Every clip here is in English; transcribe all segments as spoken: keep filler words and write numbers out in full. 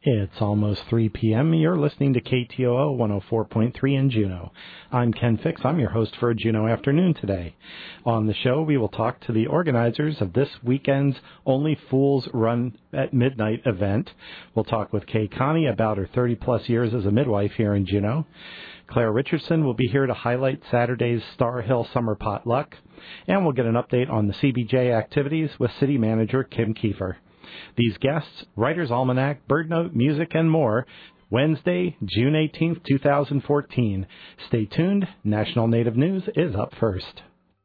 It's almost three p.m. You're listening to K T O O one oh four point three in Juneau. I'm Ken Fix. I'm your host for a Juneau afternoon today. On the show, we will talk to the organizers of this weekend's Only Fools Run at Midnight event. We'll talk with Kay Connie about her thirty-plus years as a midwife here in Juneau. Claire Richardson will be here to highlight Saturday's Star Hill Summer Potluck. And we'll get an update on the C B J activities with City Manager Kim Kiefer. These guests, Writer's Almanac, Bird Note, music, and more, Wednesday, June eighteenth, twenty fourteen. Stay tuned. National Native News is up first.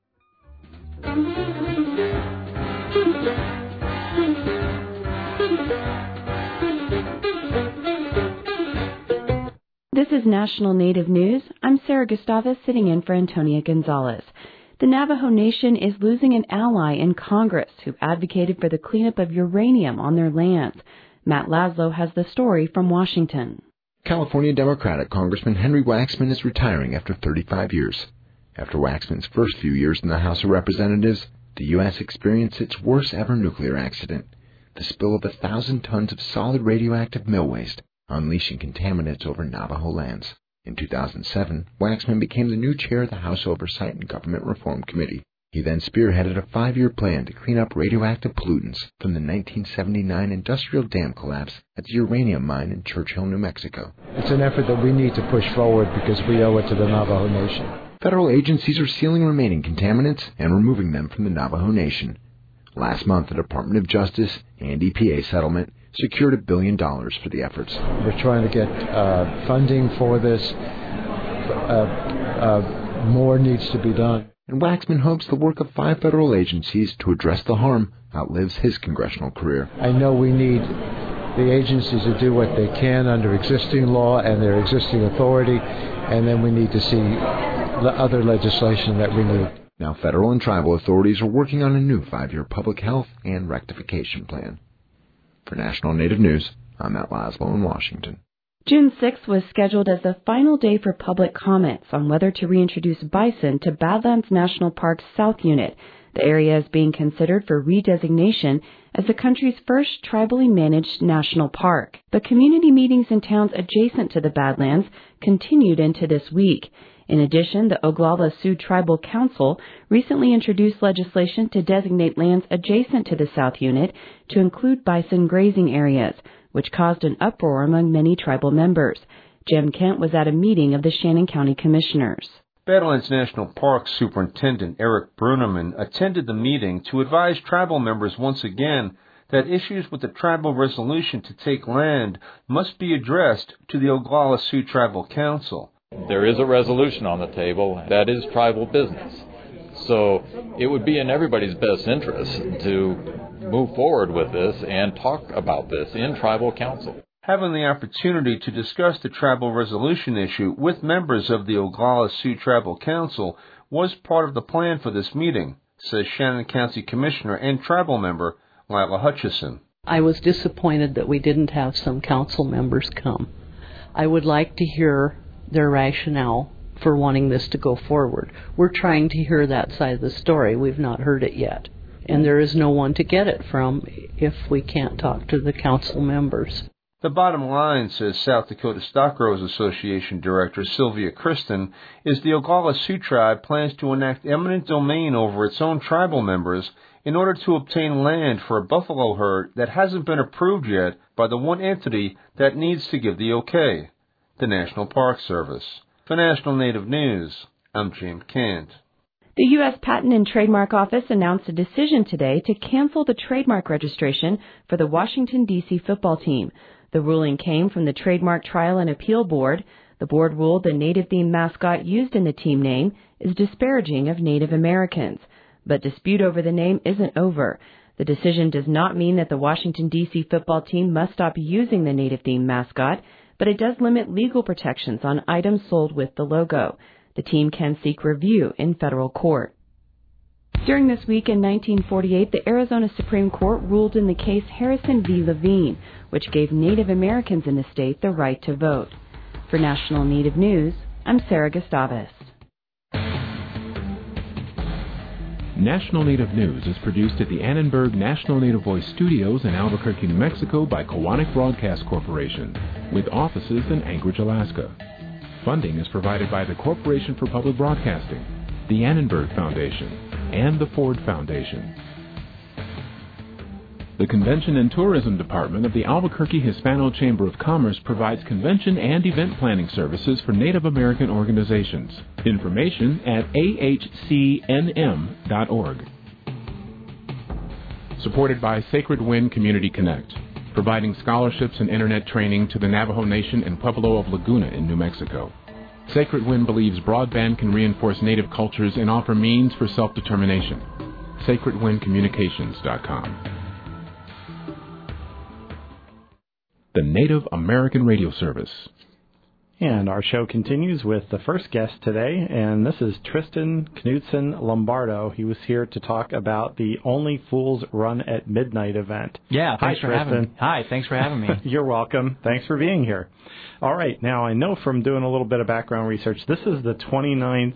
This is National Native News. I'm Sarah Gustavus, sitting in for Antonia Gonzalez. The Navajo Nation is losing an ally in Congress who advocated for the cleanup of uranium on their lands. Matt Laszlo has the story from Washington. California Democratic Congressman Henry Waxman is retiring after thirty-five years. After Waxman's first few years in the House of Representatives, the U S experienced its worst ever nuclear accident, the spill of a thousand tons of solid radioactive mill waste, unleashing contaminants over Navajo lands. In two thousand seven, Waxman became the new chair of the House Oversight and Government Reform Committee. He then spearheaded a five-year plan to clean up radioactive pollutants from the nineteen seventy-nine industrial dam collapse at the uranium mine in Churchill, New Mexico. It's an effort that we need to push forward because we owe it to the Navajo Nation. Federal agencies are sealing remaining contaminants and removing them from the Navajo Nation. Last month, the Department of Justice and E P A settlement secured a billion dollars for the efforts. We're trying to get uh, funding for this. Uh, uh, more needs to be done. And Waxman hopes the work of five federal agencies to address the harm outlives his congressional career. I know we need the agencies to do what they can under existing law and their existing authority, and then we need to see the other legislation that we need. Now federal and tribal authorities are working on a new five-year public health and rectification plan. For National Native News, I'm Matt Laszlo in Washington. June sixth was scheduled as the final day for public comments on whether to reintroduce bison to Badlands National Park's South Unit. The area is being considered for redesignation as the country's first tribally managed national park. But community meetings in towns adjacent to the Badlands continued into this week. In addition, the Oglala Sioux Tribal Council recently introduced legislation to designate lands adjacent to the South Unit to include bison grazing areas, which caused an uproar among many tribal members. Jim Kent was at a meeting of the Shannon County Commissioners. Badlands National Park Superintendent Eric Bruneman attended the meeting to advise tribal members once again that issues with the tribal resolution to take land must be addressed to the Oglala Sioux Tribal Council. There is a resolution on the table that is tribal business. So it would be in everybody's best interest to move forward with this and talk about this in tribal council. Having the opportunity to discuss the tribal resolution issue with members of the Oglala Sioux Tribal Council was part of the plan for this meeting, says Shannon County Commissioner and tribal member Lila Hutchison. I was disappointed that we didn't have some council members come. I would like to hear their rationale for wanting this to go forward. We're trying to hear that side of the story. We've not heard it yet. And there is no one to get it from if we can't talk to the council members. The bottom line, says South Dakota Stock Growers Association Director Sylvia Kristen, is the Oglala Sioux Tribe plans to enact eminent domain over its own tribal members in order to obtain land for a buffalo herd that hasn't been approved yet by the one entity that needs to give the okay, the National Park Service. For National Native News, I'm Jim Kent. The U S Patent and Trademark Office announced a decision today to cancel the trademark registration for the Washington, D C football team. The ruling came from the Trademark Trial and Appeal Board. The board ruled the native-themed mascot used in the team name is disparaging of Native Americans. But dispute over the name isn't over. The decision does not mean that the Washington, D C football team must stop using the native-themed mascot, but it does limit legal protections on items sold with the logo. The team can seek review in federal court. During this week in nineteen forty-eight, the Arizona Supreme Court ruled in the case Harrison v. Levine, which gave Native Americans in the state the right to vote. For National Native News, I'm Sarah Gustavus. National Native News is produced at the Annenberg National Native Voice Studios in Albuquerque, New Mexico by Kowanik Broadcast Corporation, with offices in Anchorage, Alaska. Funding is provided by the Corporation for Public Broadcasting, the Annenberg Foundation, and the Ford Foundation. The Convention and Tourism Department of the Albuquerque Hispano Chamber of Commerce provides convention and event planning services for Native American organizations. Information at A H C N M dot org. Supported by Sacred Wind Community Connect, providing scholarships and internet training to the Navajo Nation and Pueblo of Laguna in New Mexico. Sacred Wind believes broadband can reinforce Native cultures and offer means for self-determination. sacred wind communications dot com. The Native American Radio Service. And our show continues with the first guest today, and this is Tristan Knudsen Lombardo. He was here to talk about the Only Fools Run at Midnight event. Yeah, thanks Hi, for Tristan. having me. Hi, thanks for having me. You're welcome. Thanks for being here. All right, now I know from doing a little bit of background research, this is the twenty-ninth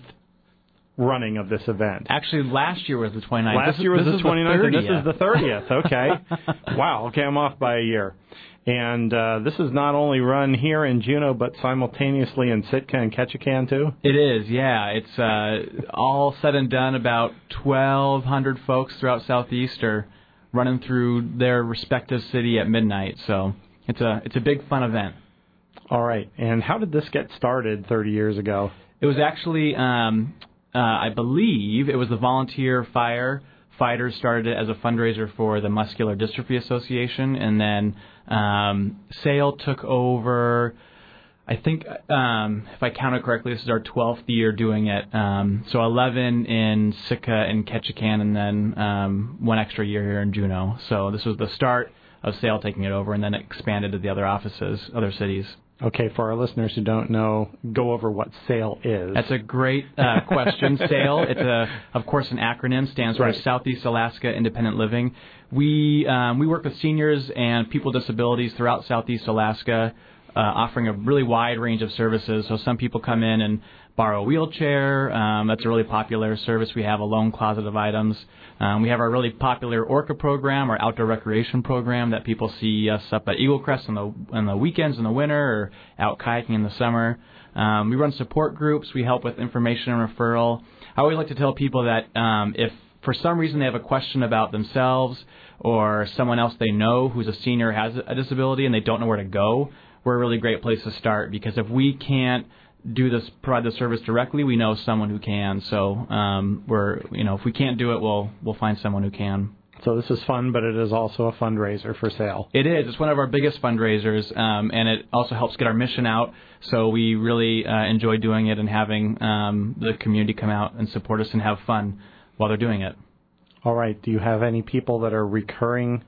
running of this event. Actually, last year was the twenty-ninth. Last this year was is, the this twenty-ninth, and this thirtieth. is the thirtieth. Okay. Wow, okay, I'm off by a year. And uh, this is not only run here in Juneau, but simultaneously in Sitka and Ketchikan, too? It is, yeah. It's uh, all said and done, about twelve hundred folks throughout Southeast are running through their respective city at midnight. So it's a it's a big, fun event. All right. And how did this get started thirty years ago? It was actually, um, uh, I believe, it was the volunteer fire fighters started it as a fundraiser for the Muscular Dystrophy Association, and then um, SAIL took over. I think, um, if I counted correctly, this is our twelfth year doing it. Um, so eleven in Sitka and Ketchikan, and then um, one extra year here in Juneau. So this was the start of SAIL taking it over, and then it expanded to the other offices, other cities. Okay, for our listeners who don't know, go over what SAIL is. That's a great uh, question. SAIL, it's a, of course, an acronym, stands for Right. Southeast Alaska Independent Living. We um, we work with seniors and people with disabilities throughout Southeast Alaska, uh, offering a really wide range of services. So some people come in and borrow a wheelchair. Um, that's a really popular service. We have a loan closet of items. Um, we have our really popular Orca program, our outdoor recreation program that people see us up at Eagle Crest on the on the weekends in the winter or out kayaking in the summer. Um, we run support groups. We help with information and referral. I always like to tell people that um, if for some reason they have a question about themselves or someone else they know who's a senior or has a disability and they don't know where to go, we're a really great place to start, because if we can't do this, provide the service directly, we know someone who can. So um, we're, you know, if we can't do it, we'll we'll find someone who can. So this is fun, but it is also a fundraiser for SAIL. It is. It's one of our biggest fundraisers, um, and it also helps get our mission out. So we really uh, enjoy doing it and having um, the community come out and support us and have fun while they're doing it. All right. Do you have any people that are recurring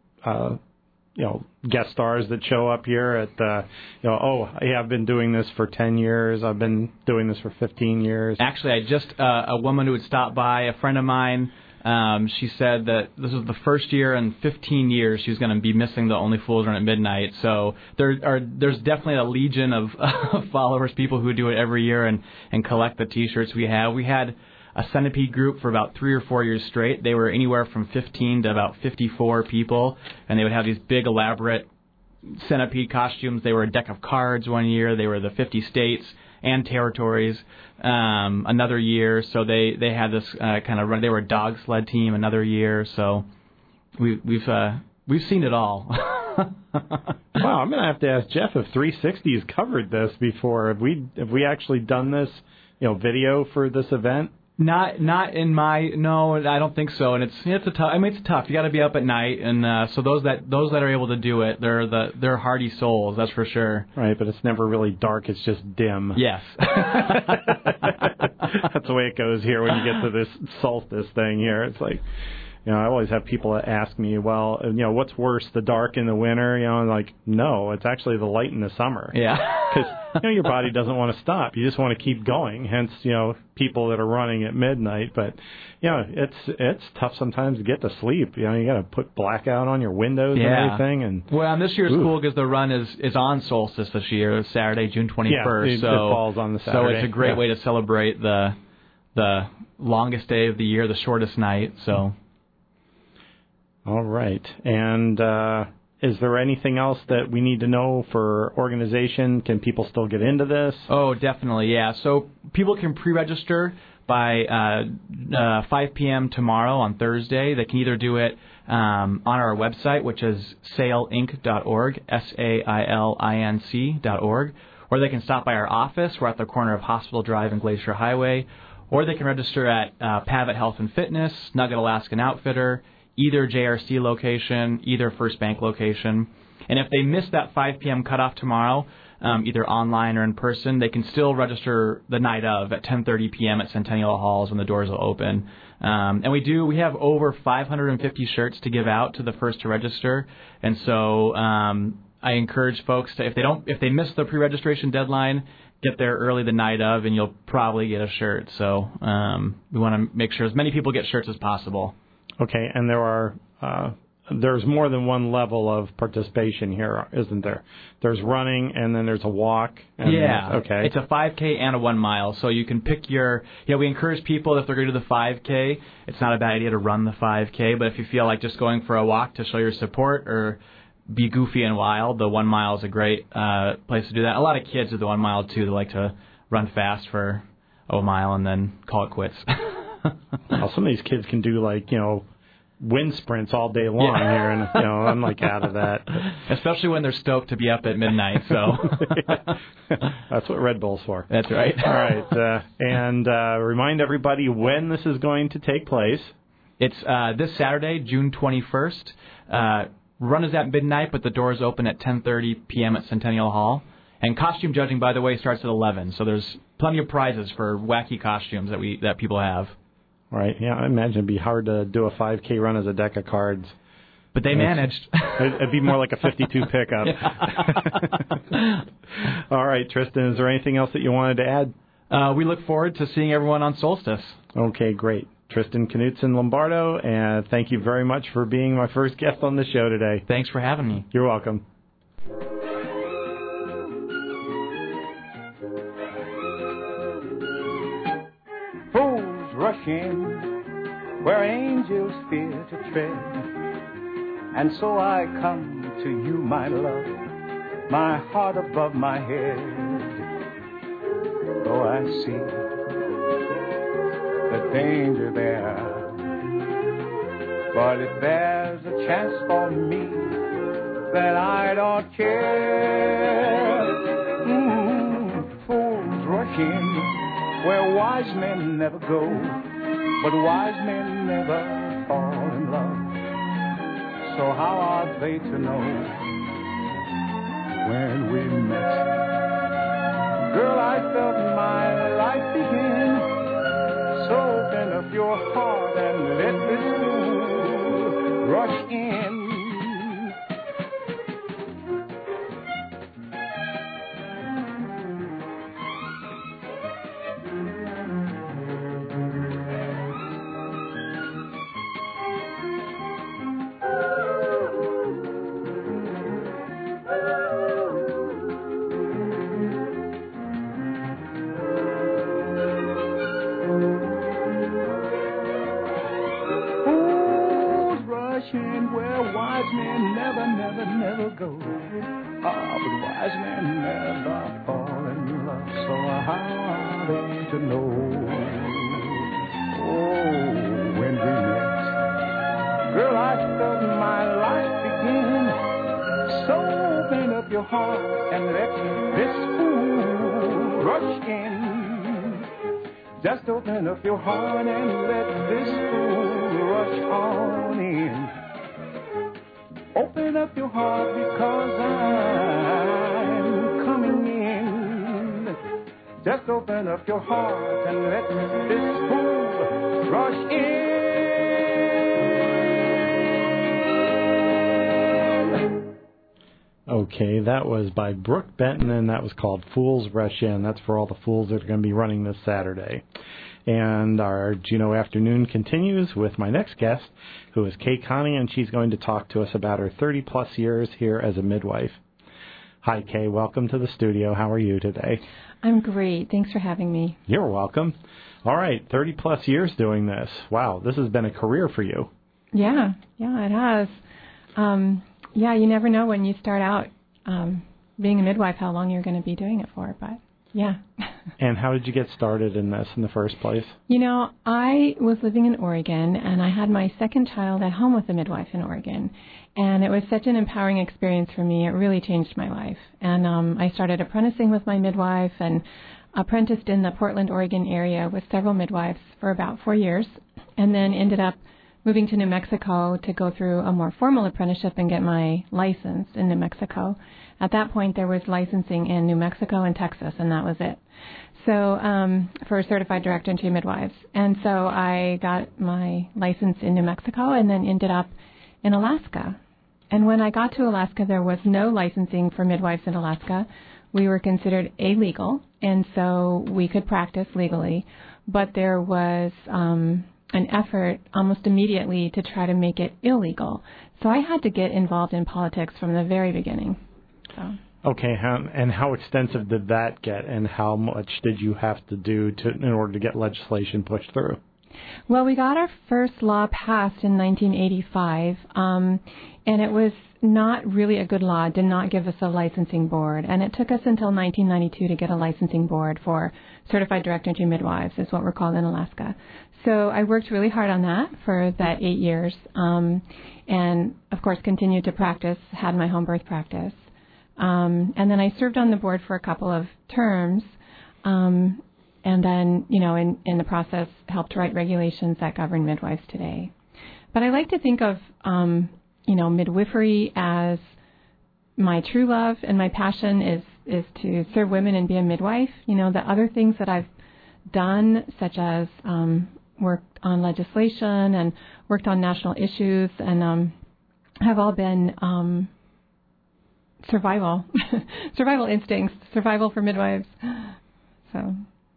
uh you know, guest stars that show up here at, uh, you know, oh, yeah, I've been doing this for ten years. I've been doing this for fifteen years. Actually, I just, uh, a woman who would stop by, a friend of mine, um, she said that this was the first year in fifteen years she was going to be missing the Only Fools Run at Midnight. So there are, there's definitely a legion of followers, people who do it every year and, and collect the T-shirts we have. We had a centipede group for about three or four years straight. They were anywhere from fifteen to about fifty-four people, and they would have these big, elaborate centipede costumes. They were a deck of cards one year. They were the fifty states and territories um, another year. So they, they had this uh, kind of run. They were a dog sled team another year. So we, we've uh, we've seen it all. Wow, I'm going to have to ask Jeff if three sixty has covered this before. Have we have we actually done this, you know, video for this event? Not, not in my no, I don't think so. And it's it's a tough. I mean, it's tough. You got to be up at night, and uh, so those that those that are able to do it, they're the they're hardy souls. That's for sure. Right, but it's never really dark. It's just dim. Yes. That's the way it goes here when you get to this solstice thing here. It's like, you know, I always have people that ask me, well, you know, what's worse, the dark in the winter? You know, I'm like, no, it's actually the light in the summer. Yeah. Because, you know, your body doesn't want to stop. You just want to keep going. Hence, you know, people that are running at midnight. But, you know, it's it's tough sometimes to get to sleep. You know, you got to put blackout on your windows yeah. and everything. And well, and this year's ooh. cool because the run is, is on solstice this year, Saturday, June twenty-first. Yeah, it, so, it falls on the Saturday. So it's a great yeah. way to celebrate the the longest day of the year, the shortest night. So, all right. And uh, is there anything else that we need to know for organization? Can people still get into this? Oh, definitely, yeah. So people can pre-register by uh, uh, five p.m. tomorrow on Thursday. They can either do it um, on our website, which is sail inc dot org, S A I L I N C dot org, or they can stop by our office. We're at the corner of Hospital Drive and Glacier Highway, or they can register at uh, Pavitt Health and Fitness, Nugget Alaskan Outfitter, either J R C location, either First Bank location. And if they miss that five p.m. cutoff tomorrow, um, either online or in person, they can still register the night of at ten thirty p.m. at Centennial Halls when the doors will open. Um, and we do, we have over five hundred fifty shirts to give out to the first to register. And so um, I encourage folks to, if they don't, if they miss the pre-registration deadline, get there early the night of, and you'll probably get a shirt. So um, we want to make sure as many people get shirts as possible. Okay, and there are uh, there's more than one level of participation here, isn't there? There's running, and then there's a walk. And yeah, okay. It's a five K and a one mile, so you can pick your. Yeah, we encourage people if they're going to do the five K. It's not a bad idea to run the five K, but if you feel like just going for a walk to show your support or be goofy and wild, the one mile is a great uh, place to do that. A lot of kids do the one mile too. They like to run fast for a mile and then call it quits. Well, some of these kids can do like, you know, wind sprints all day long yeah. here, and you know, I'm like out of that. Especially when they're stoked to be up at midnight. So that's what Red Bull's for. That's right. All right, uh, and uh, remind everybody when this is going to take place. It's uh, this Saturday, June twenty-first. Uh, run is at midnight, but the doors open at ten thirty p.m. at Centennial Hall. And costume judging, by the way, starts at eleven. So there's plenty of prizes for wacky costumes that we that people have. Right, yeah, I imagine it'd be hard to do a five K run as a deck of cards. But they managed. It'd be more like a fifty-two pickup. All right, Tristan, is there anything else that you wanted to add? Uh, we look forward to seeing everyone on Solstice. Okay, great. Tristan Knutson Lombardo, and thank you very much for being my first guest on the show today. Thanks for having me. You're welcome. Rushing where angels fear to tread, and so I come to you, my love, my heart above my head. Though I see the danger there, but if there's a chance for me, then I don't care. Mm, fools rushing where wise men never go, but wise men never fall in love. So how are they to know when we met? Girl, I felt my life begin. So open up your heart and let this fool rush in. Where wise men never, never, never go. Ah, but wise men never fall in love. So how are they to know? Oh, when we met, girl, I felt my life begin. So open up your heart and let this fool rush in. Just open up your heart and let this fool rush on in. Open up your heart because I'm coming in. Just open up your heart and let this fool rush in. Okay, that was by Brooke Benton, and that was called Fools Rush In. That's for all the fools that are going to be running this Saturday. And our Juneau afternoon continues with my next guest, who is Kay Connie, and she's going to talk to us about her thirty-plus years here as a midwife. Hi, Kay. Welcome to the studio. How are you today? I'm great. Thanks for having me. You're welcome. All right, thirty plus years doing this. Wow, this has been a career for you. Yeah, yeah, it has. Um, yeah, you never know when you start out um, being a midwife how long you're going to be doing it for, but yeah. And how did you get started in this in the first place? You know, I was living in Oregon, and I had my second child at home with a midwife in Oregon. And it was such an empowering experience for me. It really changed my life. And um, I started apprenticing with my midwife and apprenticed in the Portland, Oregon area with several midwives for about four years, and then ended up moving to New Mexico to go through a more formal apprenticeship and get my license in New Mexico. At that point, there was licensing in New Mexico and Texas, and that was it. So um, for certified direct entry midwives. And so I got my license in New Mexico and then ended up in Alaska. And when I got to Alaska, there was no licensing for midwives in Alaska. We were considered illegal, and so we could practice legally. But there was um, an effort almost immediately to try to make it illegal. So I had to get involved in politics from the very beginning. So. Okay, how, and how extensive did that get, and how much did you have to do to in order to get legislation pushed through? Well, we got our first law passed in nineteen eighty-five, um, and it was not really a good law. It did not give us a licensing board, and it took us until nineteen ninety-two to get a licensing board for certified direct entry midwives, is what we're called in Alaska. So I worked really hard on that for that eight years, um, and of course continued to practice, had my home birth practice. Um, and then I served on the board for a couple of terms, um, and then, you know, in, in the process, helped write regulations that govern midwives today. But I like to think of, um, you know, midwifery as my true love, and my passion is, is to serve women and be a midwife. You know, the other things that I've done, such as um, worked on legislation and worked on national issues, and um, have all been um, survival, survival instincts, survival for midwives. So.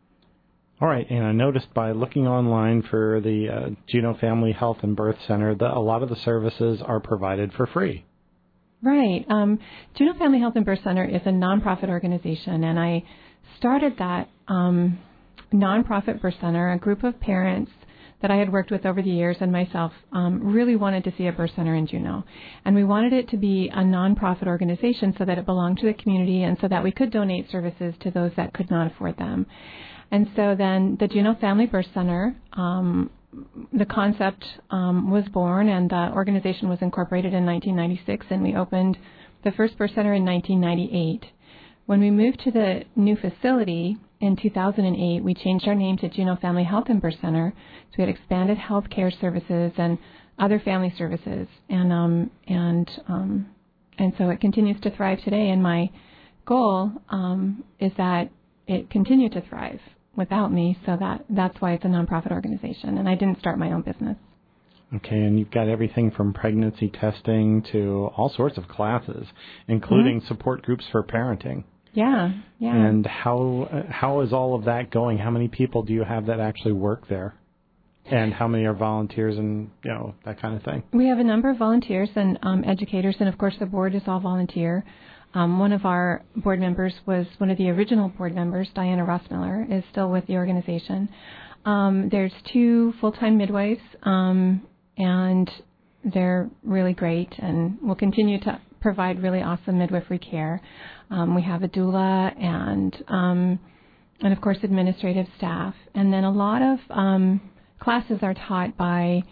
All right, and I noticed by looking online for the uh, Juneau Family Health and Birth Center that a lot of the services are provided for free. Right. Um, Juneau Family Health and Birth Center is a nonprofit organization, and I started that um, nonprofit birth center. A group of parents that I had worked with over the years and myself um, really wanted to see a birth center in Juneau. And we wanted it to be a nonprofit organization so that it belonged to the community and so that we could donate services to those that could not afford them. And so then the Juneau Family Birth Center, um, the concept um, was born, and the organization was incorporated in nineteen ninety-six, and we opened the first birth center in nineteen ninety-eight. When we moved to the new facility in two thousand eight, we changed our name to Juneau Family Health and Birth Center. So we had expanded health care services and other family services, and um, and um, and so it continues to thrive today. And my goal um, is that it continue to thrive without me, so that that's why it's a nonprofit organization, and I didn't start my own business. Okay, and you've got everything from pregnancy testing to all sorts of classes, including mm-hmm. support groups for parenting. Yeah, yeah. And how uh, how is all of that going? How many people do you have that actually work there? And how many are volunteers and, you know, that kind of thing? We have a number of volunteers and um, educators, and of course the board is all volunteer. Um, one of our board members was one of the original board members, Diana Rossmiller, is still with the organization. Um, there's two full-time midwives, um, and they're really great, and will continue to provide really awesome midwifery care. Um, we have a doula and, um, and of course, administrative staff. And then a lot of um, classes are taught by,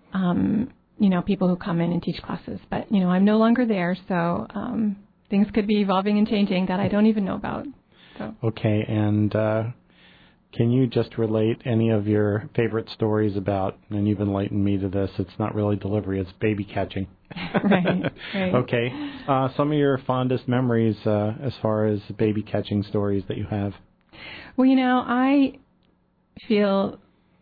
um, you know, people who come in and teach classes. But, you know, I'm no longer there, so um, things could be evolving and changing that I don't even know about. So. Okay, and uh, can you just relate any of your favorite stories about, and you've enlightened me to this, it's not really delivery, it's baby catching. Right, right. Okay, uh, some of your fondest memories uh, as far as baby catching stories that you have. Well, you know, I feel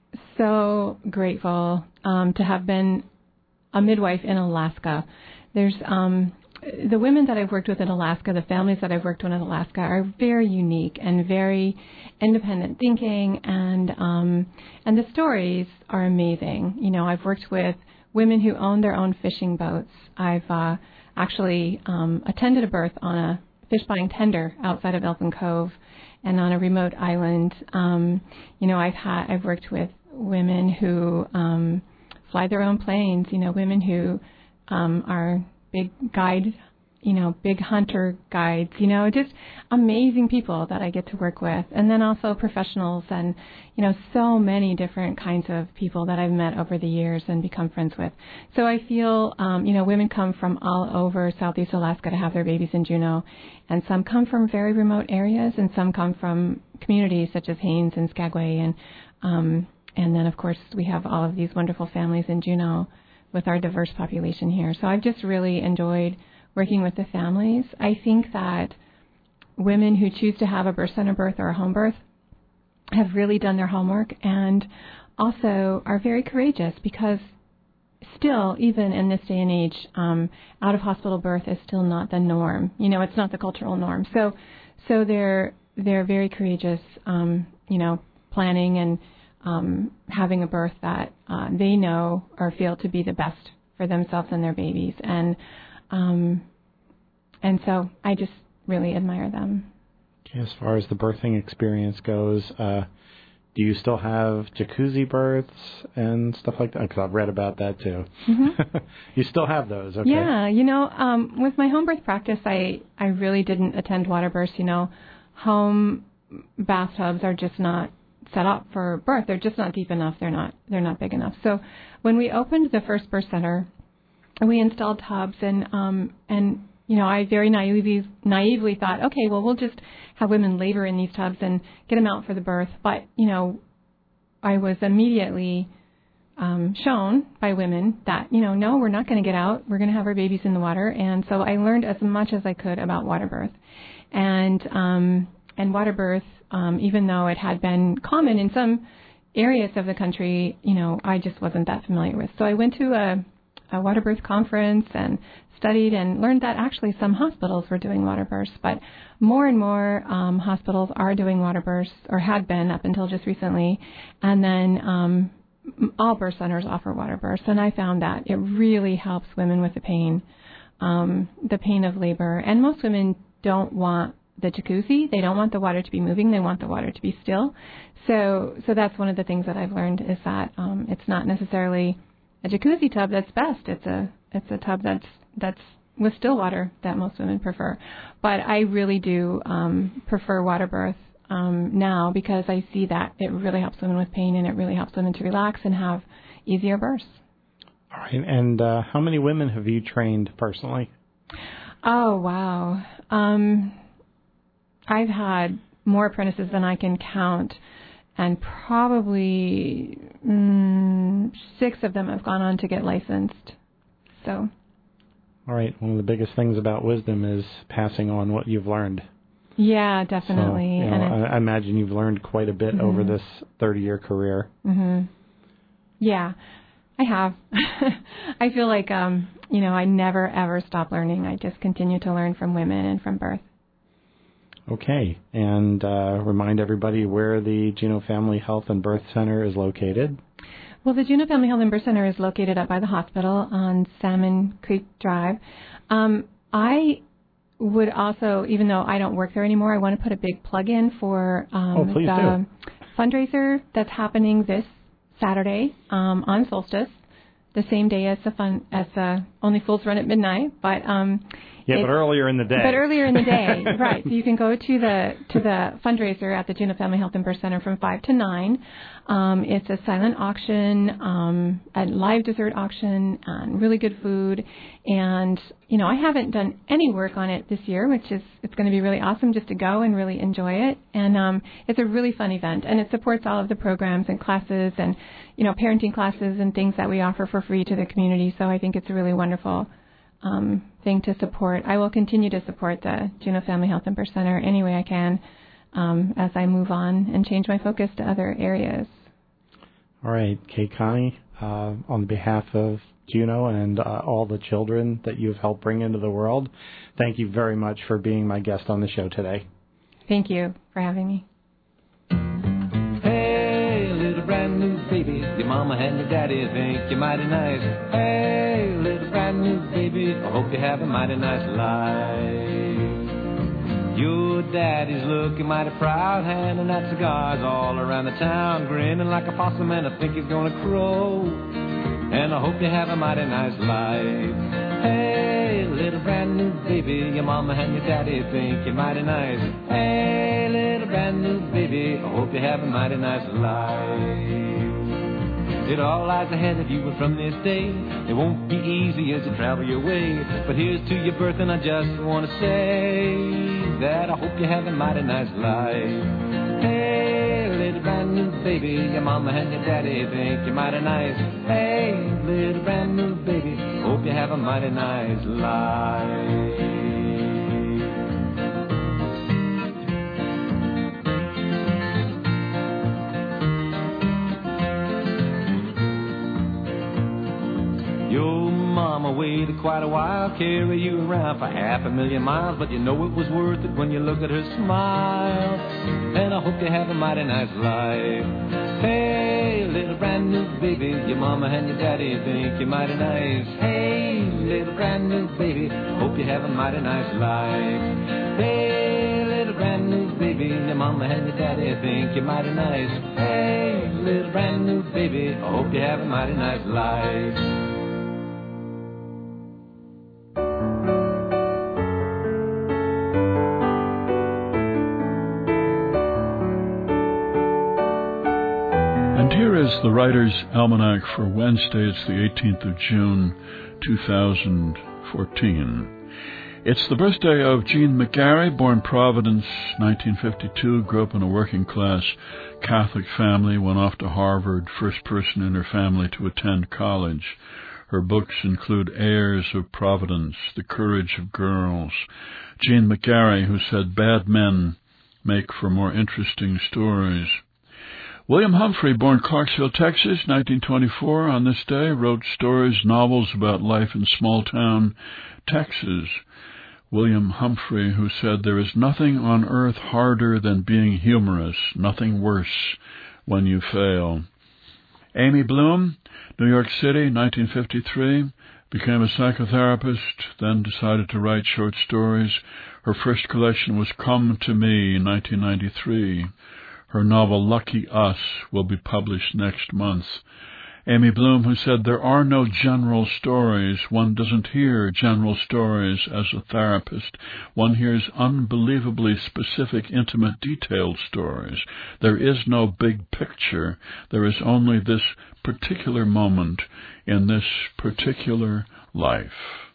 so grateful um, to have been a midwife in Alaska. There's um, the women that I've worked with in Alaska, the families that I've worked with in Alaska are very unique and very independent thinking, and um, and the stories are amazing. You know, I've worked with women who own their own fishing boats. I've uh, actually um, attended a birth on a fish buying tender outside of Elfin Cove and on a remote island. Um, you know, I've had I've worked with women who um, fly their own planes. You know, women who um, are big guide, you know, big hunter guides. You know, just amazing people that I get to work with, and then also professionals, and you know, so many different kinds of people that I've met over the years and become friends with. So I feel, um, you know, women come from all over Southeast Alaska to have their babies in Juneau, and some come from very remote areas, and some come from communities such as Haines and Skagway, and um, and then of course we have all of these wonderful families in Juneau with our diverse population here. So I've just really enjoyed working with the families. I think that women who choose to have a birth center birth or a home birth have really done their homework and also are very courageous, because still, even in this day and age, um, out-of-hospital birth is still not the norm. You know, it's not the cultural norm. So, so they're they're very courageous. Um, you know, planning and um, having a birth that uh, they know or feel to be the best for themselves and their babies, and um, and so I just really admire them. As far as the birthing experience goes, uh, do you still have jacuzzi births and stuff like that? Because I've read about that too. Mm-hmm. You still have those, okay? Yeah, you know, um, with my home birth practice, I, I really didn't attend water births. You know, home bathtubs are just not set up for birth. They're just not deep enough. They're not they're not big enough. So when we opened the first birth center, we installed tubs, and um, and you know, I very naively, naively thought, okay, well, we'll just have women labor in these tubs and get them out for the birth. But, you know, I was immediately um, shown by women that, you know, no, we're not going to get out. We're going to have our babies in the water. And so I learned as much as I could about water birth. And, um, and water birth, um, even though it had been common in some areas of the country, you know, I just wasn't that familiar with. So I went to a, a water birth conference and studied and learned that actually some hospitals were doing water births, but more and more um, hospitals are doing water births, or had been up until just recently, and then um, all birth centers offer water births, and I found that it really helps women with the pain, um, the pain of labor, and most women don't want the jacuzzi, they don't want the water to be moving, they want the water to be still, so so that's one of the things that I've learned, is that um, it's not necessarily a jacuzzi tub that's best, it's a it's a tub that's that's with still water that most women prefer. But I really do um, prefer water birth um, now, because I see that it really helps women with pain, and it really helps women to relax and have easier births. All right. And uh, how many women have you trained personally? Oh, wow. Um, I've had more apprentices than I can count, and probably mm, six of them have gone on to get licensed. So... All right. One of the biggest things about wisdom is passing on what you've learned. Yeah, definitely. So, you know, and I, I imagine you've learned quite a bit mm-hmm. over this thirty-year career. Mm-hmm. Yeah, I have. I feel like, um, you know, I never, ever stop learning. I just continue to learn from women and from birth. Okay. And uh, remind everybody where the Juneau Family Health and Birth Center is located. Well, the Juneau Family Health and Birth Center is located up by the hospital on Salmon Creek Drive. Um, I would also, even though I don't work there anymore, I want to put a big plug in for um, oh, please the do. fundraiser that's happening this Saturday um, on Solstice, the same day as the fun as the Only Fools Run at Midnight. But um, yeah, but earlier in the day. But earlier in the day, right? So you can go to the to the fundraiser at the Juneau Family Health and Birth Center from five to nine. Um, it's a silent auction, um, a live dessert auction, and really good food. And you know, I haven't done any work on it this year, which is it's going to be really awesome just to go and really enjoy it. And um, it's a really fun event, and it supports all of the programs and classes and you know parenting classes and things that we offer for free to the community. So I think it's a really wonderful um, thing to support. I will continue to support the Juneau Family Health and Birth Center any way I can um, as I move on and change my focus to other areas. All right, Kay Connie, uh, on behalf of Juneau and uh, all the children that you've helped bring into the world, thank you very much for being my guest on the show today. Thank you for having me. Hey, little brand new baby, your mama and your daddy think you're mighty nice. Hey, little brand new baby, I hope you have a mighty nice life. Your daddy's looking mighty proud, handing out cigars all around the town, grinning like a possum, and I think he's gonna crow. And I hope you have a mighty nice life. Hey, little brand new baby, your mama and your daddy think you're mighty nice. Hey, little brand new baby, I hope you have a mighty nice life. It all lies ahead of you, and from this day, it won't be easy as you travel your way. But here's to your birth, and I just want to say that I hope you have a mighty nice life. Hey, little brand new baby, your mama and your daddy think you're mighty nice. Hey, little brand new baby, hope you have a mighty nice life. Your mama waited quite a while, carry you around for half a million miles, but you know it was worth it when you look at her smile. And I hope you have a mighty nice life. Hey, little brand new baby, your mama and your daddy think you're mighty nice. Hey, little brand new baby, hope you have a mighty nice life. Hey, little brand new baby, your mama and your daddy think you're mighty nice. Hey, little brand new baby, I hope you have a mighty nice life. Here is the Writer's Almanac for Wednesday. It's the eighteenth of June, two thousand fourteen. It's the birthday of Jean McGarry, born Providence, nineteen fifty-two, grew up in a working-class Catholic family, went off to Harvard, first person in her family to attend college. Her books include Heirs of Providence, The Courage of Girls. Jean McGarry, who said bad men make for more interesting stories. William Humphrey, born Clarksville, Texas, nineteen twenty-four, on this day, wrote stories, novels about life in small-town Texas. William Humphrey, who said, there is nothing on earth harder than being humorous, nothing worse when you fail. Amy Bloom, New York City, nineteen fifty-three, became a psychotherapist, then decided to write short stories. Her first collection was Come to Me, nineteen ninety-three. Her novel Lucky Us will be published next month. Amy Bloom, who said, there are no general stories. One doesn't hear general stories as a therapist. One hears unbelievably specific, intimate, detailed stories. There is no big picture. There is only this particular moment in this particular life.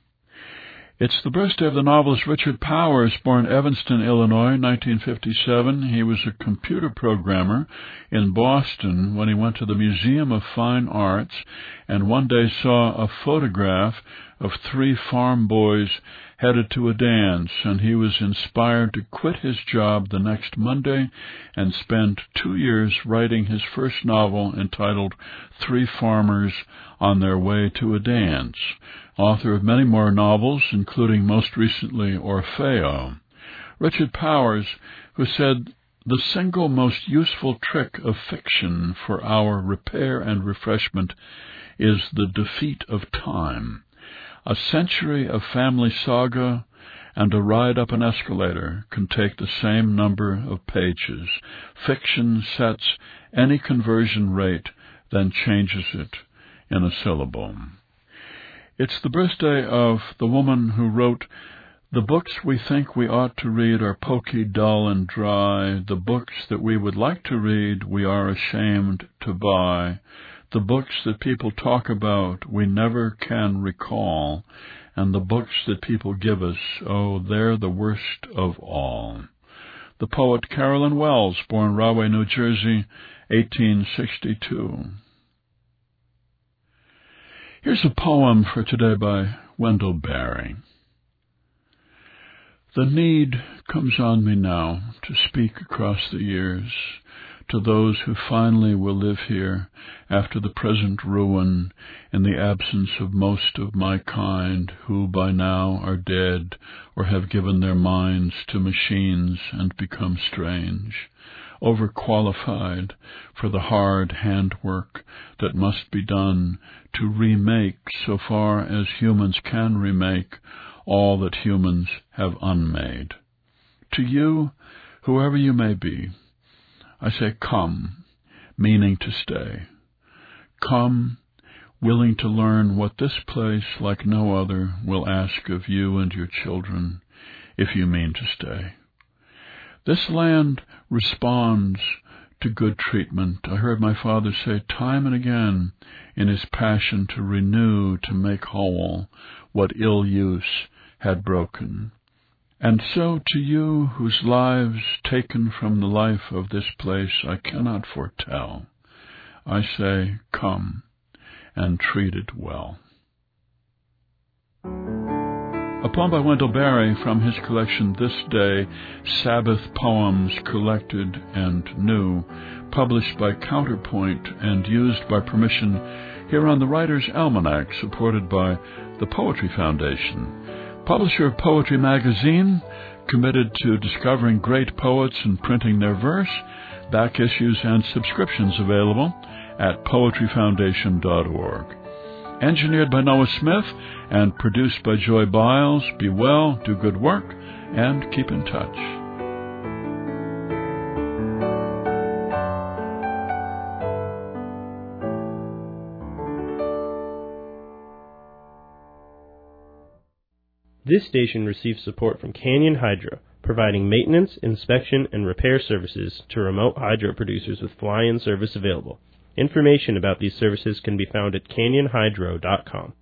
It's the birthday of the novelist Richard Powers, born Evanston, Illinois, nineteen fifty-seven. He was a computer programmer in Boston when he went to the Museum of Fine Arts and one day saw a photograph of three farm boys headed to a dance, and he was inspired to quit his job the next Monday and spend two years writing his first novel entitled Three Farmers on Their Way to a Dance. Author of many more novels, including most recently Orfeo. Richard Powers, who said, the single most useful trick of fiction for our repair and refreshment is the defeat of time. A century of family saga and a ride up an escalator can take the same number of pages. Fiction sets any conversion rate, then changes it in a syllable. It's the birthday of the woman who wrote, the books we think we ought to read are pokey, dull, and dry. The books that we would like to read we are ashamed to buy. The books that people talk about we never can recall. And the books that people give us, oh, they're the worst of all. The poet Carolyn Wells, born Rahway, New Jersey, eighteen sixty-two. Here's a poem for today by Wendell Berry. The need comes on me now to speak across the years to those who finally will live here after the present ruin in the absence of most of my kind who by now are dead or have given their minds to machines and become strange, overqualified for the hard handwork that must be done to remake, so far as humans can remake, all that humans have unmade. to you, whoever you may be, I say come, meaning to stay. Come, willing to learn what this place, like no other, will ask of you and your children, if you mean to stay. This land responds to good treatment. I heard my father say time and again in his passion to renew, to make whole what ill use had broken. And so to you, whose lives taken from the life of this place I cannot foretell, I say, come and treat it well. A poem by Wendell Berry from his collection This Day, Sabbath Poems Collected and New, published by Counterpoint and used by permission here on the Writer's Almanac, supported by the Poetry Foundation. Publisher of Poetry Magazine, committed to discovering great poets and printing their verse. Back issues and subscriptions available at poetry foundation dot org. Engineered by Noah Smith and produced by Joy Biles. Be well, do good work, and keep in touch. This station receives support from Canyon Hydro, providing maintenance, inspection, and repair services to remote hydro producers with fly-in service available. Information about these services can be found at canyon hydro dot com.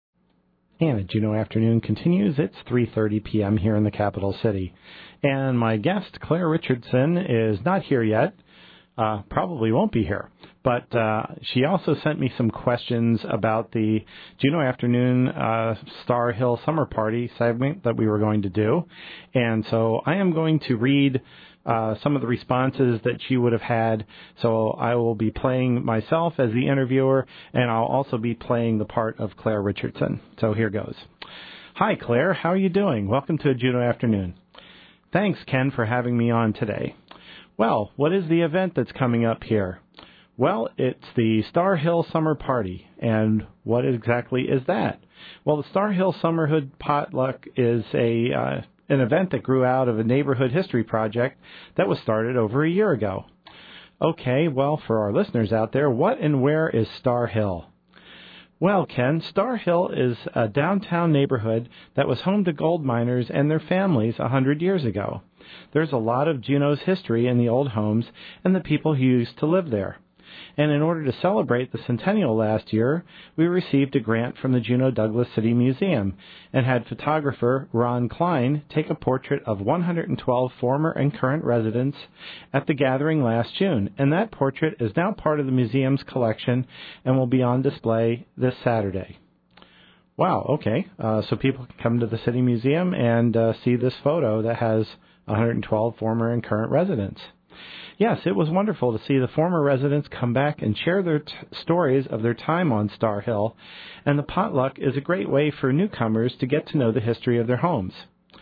And a Juneau Afternoon continues. It's three thirty p.m. here in the capital city. And my guest, Claire Richardson, is not here yet. Uh, probably won't be here. But uh, she also sent me some questions about the Juneau Afternoon uh, Star Hill Summer Party segment that we were going to do. And so I am going to read uh, some of the responses that she would have had. So I will be playing myself as the interviewer, and I'll also be playing the part of Claire Richardson. So here goes. Hi, Claire. How are you doing? Welcome to a Juneau Afternoon. Thanks, Ken, for having me on today. Well, what is the event that's coming up here? Well, it's the Star Hill Summer Party. And what exactly is that? Well, the Star Hill Summerhood Potluck is a uh, an event that grew out of a neighborhood history project that was started over a year ago. Okay, well, for our listeners out there, what and where is Star Hill? Well, Ken, Star Hill is a downtown neighborhood that was home to gold miners and their families a hundred years ago. There's a lot of Juneau's history in the old homes and the people who used to live there. And in order to celebrate the centennial last year, we received a grant from the Juneau Douglas City Museum and had photographer Ron Klein take a portrait of one hundred twelve former and current residents at the gathering last June. And that portrait is now part of the museum's collection and will be on display this Saturday. Wow, okay. Uh, so people can come to the City Museum and uh, see this photo that has one hundred twelve former and current residents. Yes, it was wonderful to see the former residents come back and share their t- stories of their time on Star Hill, and the potluck is a great way for newcomers to get to know the history of their homes.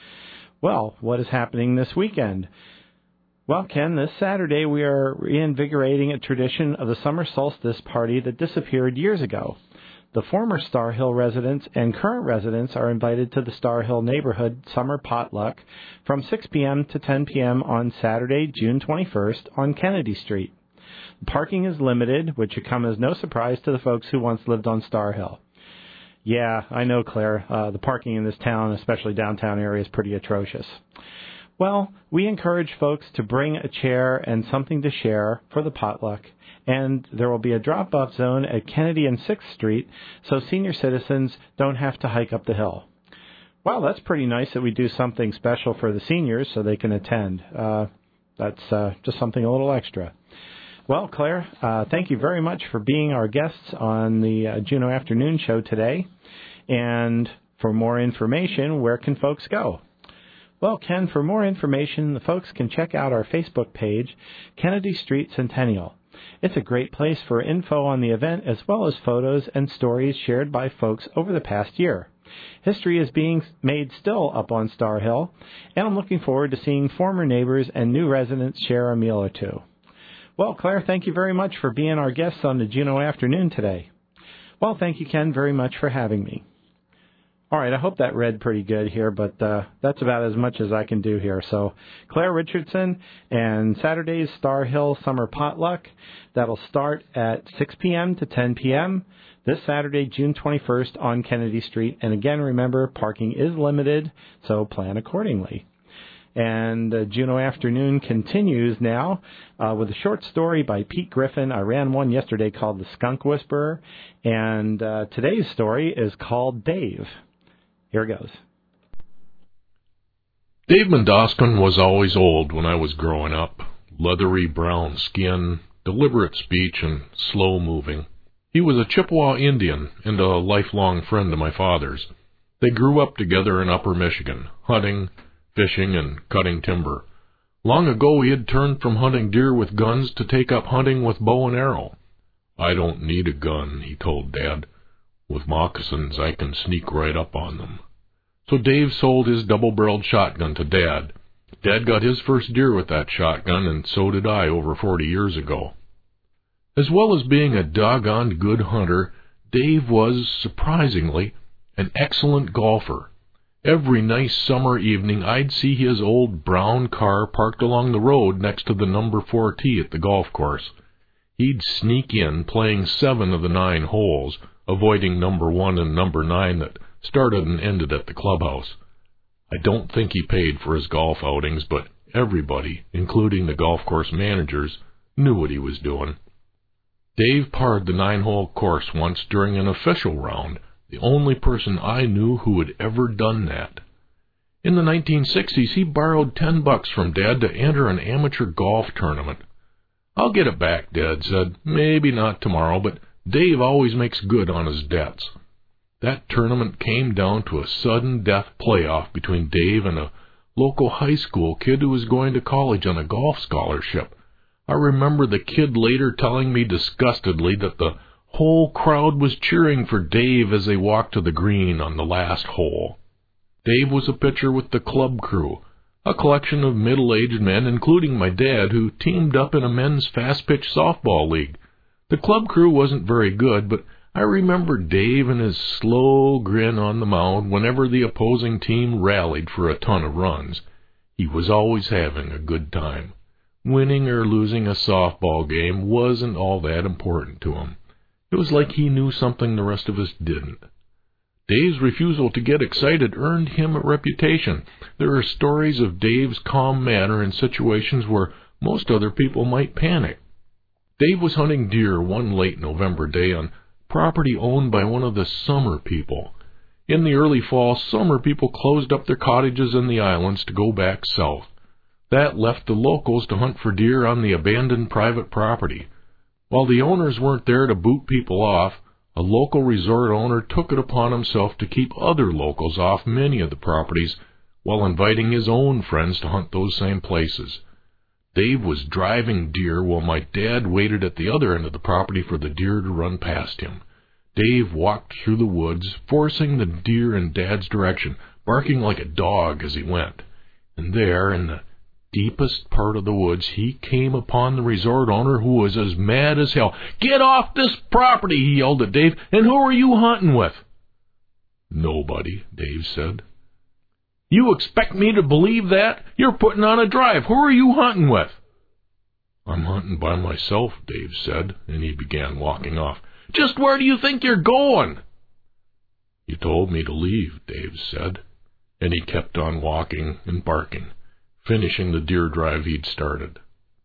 Well, what is happening this weekend? Well, Ken, this Saturday we are reinvigorating a tradition of the summer solstice party that disappeared years ago. The former Star Hill residents and current residents are invited to the Star Hill Neighborhood Summer Potluck from six p.m. to ten p.m. on Saturday, June twenty-first on Kennedy Street. Parking is limited, which should come as no surprise to the folks who once lived on Star Hill. Yeah, I know, Claire. Uh, the parking in this town, especially downtown area, is pretty atrocious. Well, we encourage folks to bring a chair and something to share for the potluck, and there will be a drop-off zone at Kennedy and sixth Street so senior citizens don't have to hike up the hill. Well, that's pretty nice that we do something special for the seniors so they can attend. Uh, that's uh, just something a little extra. Well, Claire, uh, thank you very much for being our guests on the uh, Juneau Afternoon Show today. And for more information, where can folks go? Well, Ken, for more information, the folks can check out our Facebook page, Kennedy Street Centennial. It's a great place for info on the event as well as photos and stories shared by folks over the past year. History is being made still up on Star Hill, and I'm looking forward to seeing former neighbors and new residents share a meal or two. Well, Claire, thank you very much for being our guest on the Juneau Afternoon today. Well, thank you, Ken, very much for having me. All right, I hope that read pretty good here, but uh, that's about as much as I can do here. So Claire Richardson and Saturday's Star Hill Summer Potluck. That'll start at six p.m. to ten p.m. this Saturday, June twenty-first on Kennedy Street. And again, remember, parking is limited, so plan accordingly. And uh, Juneau Afternoon continues now uh, with a short story by Pete Griffin. I ran one yesterday called The Skunk Whisperer, and uh, today's story is called Dave. Here it goes. Dave Mendoskin was always old when I was growing up. Leathery brown skin, deliberate speech, and slow-moving. He was a Chippewa Indian and a lifelong friend of my father's. They grew up together in Upper Michigan, hunting, fishing, and cutting timber. Long ago he had turned from hunting deer with guns to take up hunting with bow and arrow. "I don't need a gun," he told Dad. "With moccasins, I can sneak right up on them." So Dave sold his double-barreled shotgun to Dad. Dad got his first deer with that shotgun, and so did I over forty years ago. As well as being a doggone good hunter, Dave was, surprisingly, an excellent golfer. Every nice summer evening I'd see his old brown car parked along the road next to the number four tee at the golf course. He'd sneak in, playing seven of the nine holes, avoiding number one and number nine that started and ended at the clubhouse. I don't think he paid for his golf outings, but everybody, including the golf course managers, knew what he was doing. Dave parred the nine-hole course once during an official round, the only person I knew who had ever done that. In the nineteen sixties, he borrowed ten bucks from Dad to enter an amateur golf tournament. "I'll get it back," Dad said. "Maybe not tomorrow, but Dave always makes good on his debts." That tournament came down to a sudden death playoff between Dave and a local high school kid who was going to college on a golf scholarship. I remember the kid later telling me disgustedly that the whole crowd was cheering for Dave as they walked to the green on the last hole. Dave was a pitcher with the club crew, a collection of middle-aged men, including my dad, who teamed up in a men's fast-pitch softball league. The club crew wasn't very good, but I remember Dave and his slow grin on the mound whenever the opposing team rallied for a ton of runs. He was always having a good time. Winning or losing a softball game wasn't all that important to him. It was like he knew something the rest of us didn't. Dave's refusal to get excited earned him a reputation. There are stories of Dave's calm manner in situations where most other people might panic. Dave was hunting deer one late November day on property owned by one of the Summer people. In the early fall, Summer people closed up their cottages in the islands to go back south. That left the locals to hunt for deer on the abandoned private property. While the owners weren't there to boot people off, a local resort owner took it upon himself to keep other locals off many of the properties while inviting his own friends to hunt those same places. Dave was driving deer while my dad waited at the other end of the property for the deer to run past him. Dave walked through the woods, forcing the deer in Dad's direction, barking like a dog as he went. And there, in the deepest part of the woods, he came upon the resort owner, who was as mad as hell. "Get off this property!" he yelled at Dave. "And who are you hunting with?" "Nobody," Dave said. "You expect me to believe that? You're putting on a drive. Who are you hunting with?" "I'm hunting by myself," Dave said, and he began walking off. "Just where do you think you're going?" "You told me to leave," Dave said, and he kept on walking and barking, finishing the deer drive he'd started.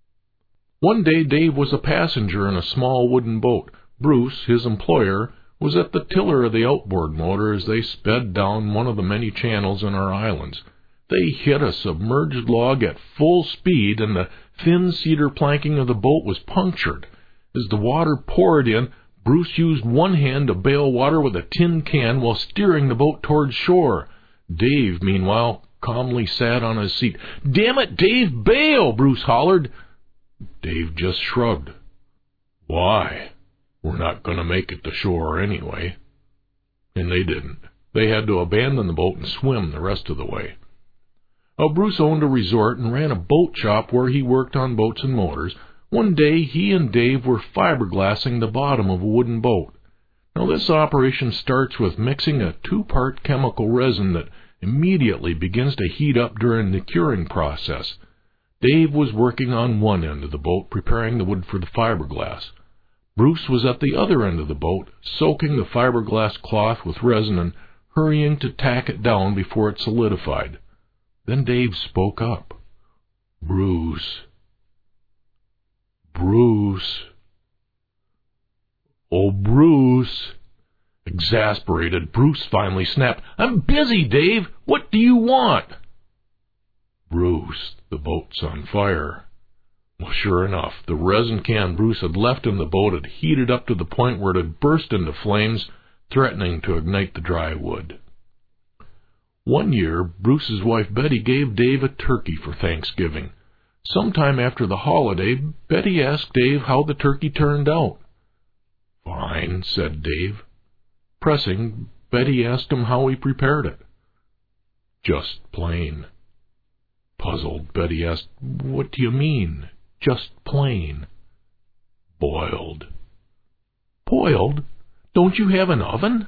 One day Dave was a passenger in a small wooden boat. Bruce, his employer, was at the tiller of the outboard motor as they sped down one of the many channels in our islands. They hit a submerged log at full speed, and the thin cedar planking of the boat was punctured. As the water poured in, Bruce used one hand to bail water with a tin can while steering the boat towards shore. Dave, meanwhile, calmly sat on his seat. "Damn it, Dave, bail!" Bruce hollered. Dave just shrugged. "Why? We're not going to make it to shore anyway." And they didn't. They had to abandon the boat and swim the rest of the way. Well, Bruce owned a resort and ran a boat shop where he worked on boats and motors. One day he and Dave were fiberglassing the bottom of a wooden boat. Now, this operation starts with mixing a two-part chemical resin that immediately begins to heat up during the curing process. Dave was working on one end of the boat, preparing the wood for the fiberglass. Bruce was at the other end of the boat, soaking the fiberglass cloth with resin and hurrying to tack it down before it solidified. Then Dave spoke up. Bruce. Bruce. Oh, Bruce. Exasperated, Bruce finally snapped, I'm busy, Dave. What do you want? Bruce, the boat's on fire. Well, sure enough, the resin can Bruce had left in the boat had heated up to the point where it had burst into flames, threatening to ignite the dry wood. One year, Bruce's wife Betty gave Dave a turkey for Thanksgiving. Sometime after the holiday, Betty asked Dave how the turkey turned out. Fine, said Dave. Pressing, Betty asked him how he prepared it. Just plain. Puzzled, Betty asked, What do you mean, just plain? Boiled. Boiled? Don't you have an oven?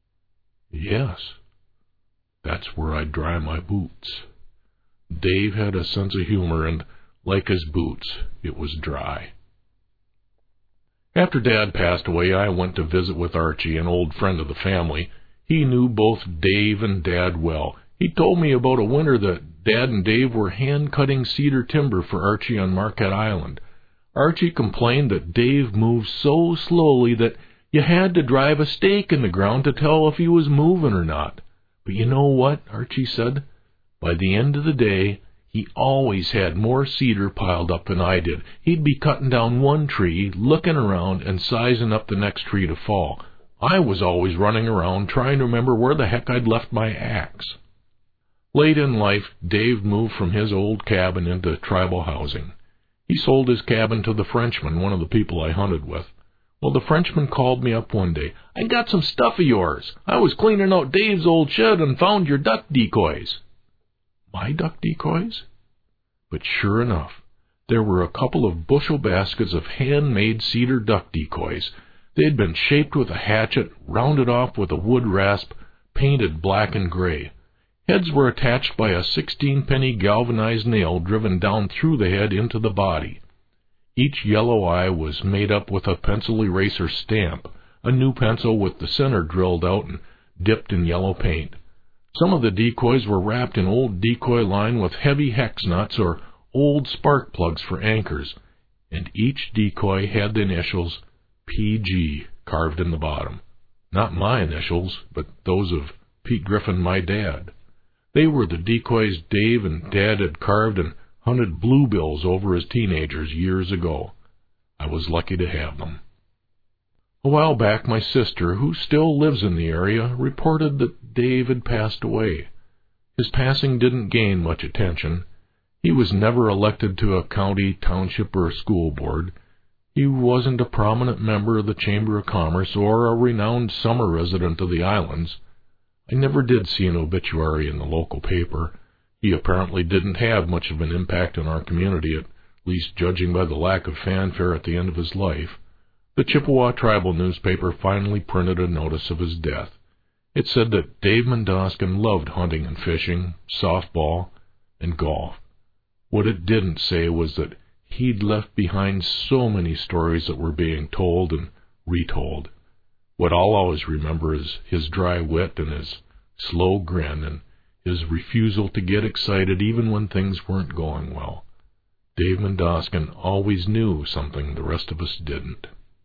Yes. That's where I dry my boots. Dave had a sense of humor, and, like his boots, it was dry. After Dad passed away, I went to visit with Archie, an old friend of the family. He knew both Dave and Dad well. He told me about a winter that Dad and Dave were hand-cutting cedar timber for Archie on Marquette Island. Archie complained that Dave moved so slowly that you had to drive a stake in the ground to tell if he was moving or not. But you know what, Archie said? By the end of the day, he always had more cedar piled up than I did. He'd be cutting down one tree, looking around, and sizing up the next tree to fall. I was always running around trying to remember where the heck I'd left my axe. Late in life, Dave moved from his old cabin into tribal housing. He sold his cabin to the Frenchman, one of the people I hunted with. Well, the Frenchman called me up one day. I got some stuff of yours. I was cleaning out Dave's old shed and found your duck decoys. My duck decoys? But sure enough, there were a couple of bushel baskets of handmade cedar duck decoys. They had been shaped with a hatchet, rounded off with a wood rasp, painted black and gray. Heads were attached by a sixteen-penny galvanized nail driven down through the head into the body. Each yellow eye was made up with a pencil eraser stamp, a new pencil with the center drilled out and dipped in yellow paint. Some of the decoys were wrapped in old decoy line with heavy hex nuts or old spark plugs for anchors, and each decoy had the initials P G carved in the bottom. Not my initials, but those of Pete Griffin, my dad. They were the decoys Dave and Dad had carved and hunted bluebills over as teenagers years ago. I was lucky to have them. A while back, my sister, who still lives in the area, reported that Dave had passed away. His passing didn't gain much attention. He was never elected to a county, township, or school board. He wasn't a prominent member of the Chamber of Commerce or a renowned summer resident of the islands. I never did see an obituary in the local paper. He apparently didn't have much of an impact on our community, at least judging by the lack of fanfare at the end of his life. The Chippewa Tribal newspaper finally printed a notice of his death. It said that Dave Mendoskin loved hunting and fishing, softball, and golf. What it didn't say was that he'd left behind so many stories that were being told and retold. What I'll always remember is his dry wit and his slow grin and his refusal to get excited even when things weren't going well. Dave Mendoskin always knew something the rest of us didn't.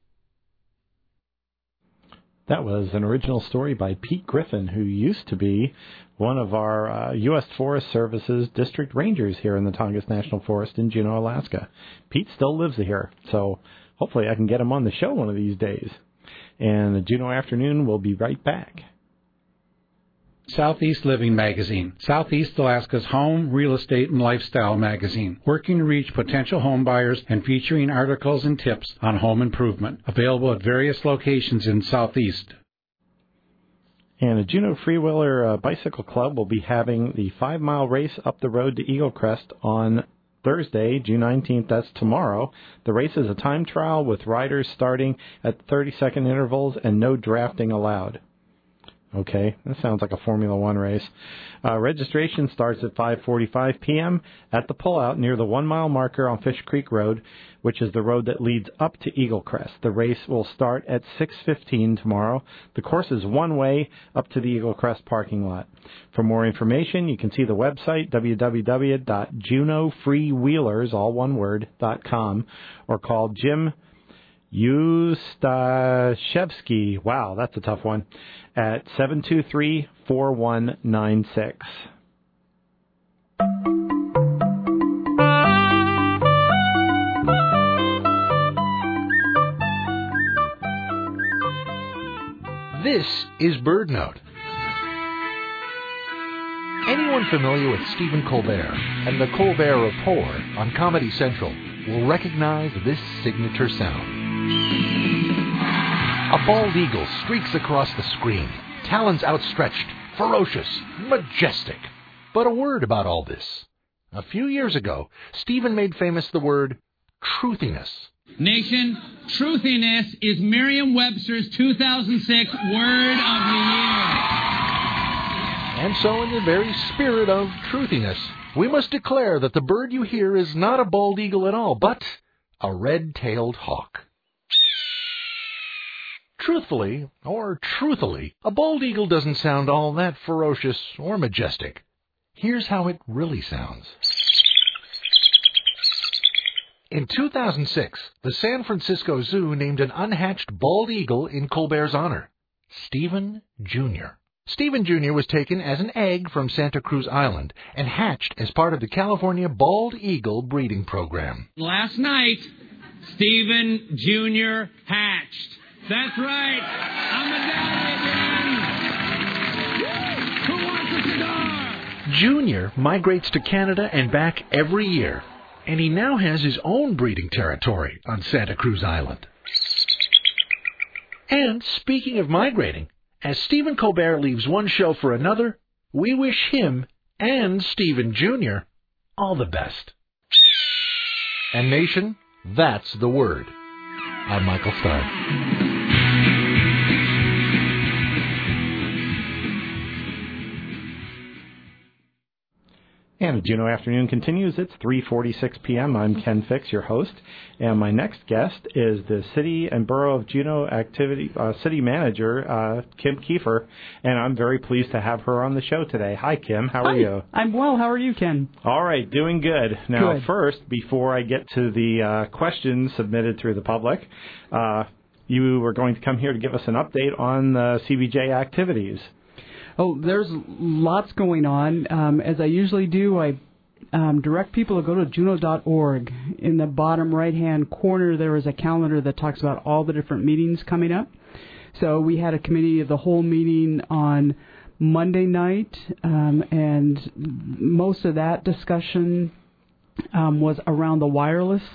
That was an original story by Pete Griffin, who used to be one of our uh, U S Forest Service's district rangers here in the Tongass National Forest in Juneau, Alaska. Pete still lives here, so hopefully I can get him on the show one of these days. And the Juneau Afternoon will be right back. Southeast Living Magazine, Southeast Alaska's home, real estate, and lifestyle magazine, working to reach potential home buyers and featuring articles and tips on home improvement, available at various locations in Southeast. And the Juneau Freewheeler uh, Bicycle Club will be having the five-mile race up the road to Eagle Crest on Thursday, June nineteenth, that's tomorrow. The race is a time trial with riders starting at thirty-second intervals and no drafting allowed. Okay, that sounds like a Formula One race. Uh, registration starts at five forty-five p.m. at the pullout near the one-mile marker on Fish Creek Road, which is the road that leads up to Eagle Crest. The race will start at six fifteen tomorrow. The course is one way up to the Eagle Crest parking lot. For more information, you can see the website, w w w dot juno freewheelers, all one word, dot com, or call Jim Ustashevsky, wow, that's a tough one, at seven two three, four one nine six. This is BirdNote. Anyone familiar with Stephen Colbert and the Colbert Report on Comedy Central will recognize this signature sound. A bald eagle streaks across the screen, talons outstretched, ferocious, majestic. But a word about all this. A few years ago, Stephen made famous the word truthiness. Nation, truthiness is Merriam-Webster's two thousand six Word of the Year. And so in the very spirit of truthiness, we must declare that the bird you hear is not a bald eagle at all, but a red-tailed hawk. Truthfully, or truthily, a bald eagle doesn't sound all that ferocious or majestic. Here's how it really sounds. In two thousand six, the San Francisco Zoo named an unhatched bald eagle in Colbert's honor, Stephen Junior Stephen Junior was taken as an egg from Santa Cruz Island and hatched as part of the California Bald Eagle breeding program. Last night, Stephen Junior hatched. That's right. I'm a daddy again. Who wants a cigar? Junior migrates to Canada and back every year, and he now has his own breeding territory on Santa Cruz Island. And speaking of migrating, as Stephen Colbert leaves one show for another, we wish him and Stephen Junior all the best. And Nation, that's the word. I'm Michael Stein. And the Juneau Afternoon continues. It's three forty-six p.m. I'm Ken Fix, your host, and my next guest is the City and Borough of Juneau Activity uh, City Manager, uh, Kim Kiefer, and I'm very pleased to have her on the show today. Hi, Kim. How are Hi. you? I'm well. How are you, Ken? All right, doing good. Now, Good. First, before I get to the uh, questions submitted through the public, uh, you were going to come here to give us an update on the C B J activities. Oh, there's lots going on. Um, as I usually do, I um, direct people to go to juneau dot org. In the bottom right-hand corner, there is a calendar that talks about all the different meetings coming up. So we had a committee of the whole meeting on Monday night, um, and most of that discussion um, was around the wireless